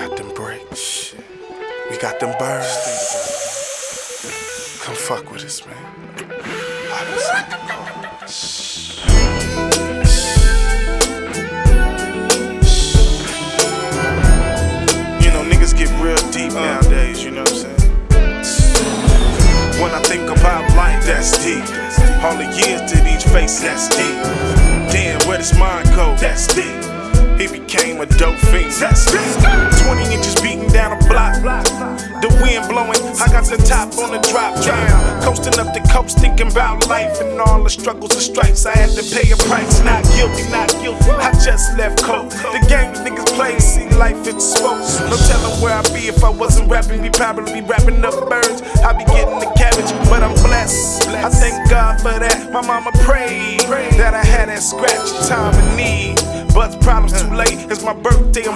got them breaks. Shit. We got them birds. Come fuck with us, man. You know, niggas get real deep nowadays, you know what I'm saying? When I think about life, that's deep. All the years to each face, that's deep. Damn, where does mine go? That's deep. He became a dope fiend, that's deep. 20 inches beating down a block. The wind blowing, I got the top on the drop. Coasting up the coast, thinking about life and all the struggles and stripes. I had to pay a price, not guilty, not guilty. I just left cold. The game niggas play, see life it's smoke. No telling where I'd be if I wasn't rapping. Be probably wrapping up birds. I be getting the cabbage, but I'm blessed. I thank God for that. My mama prayed that I had that scratch time of need. But the problem's too late. It's my birthday, I'm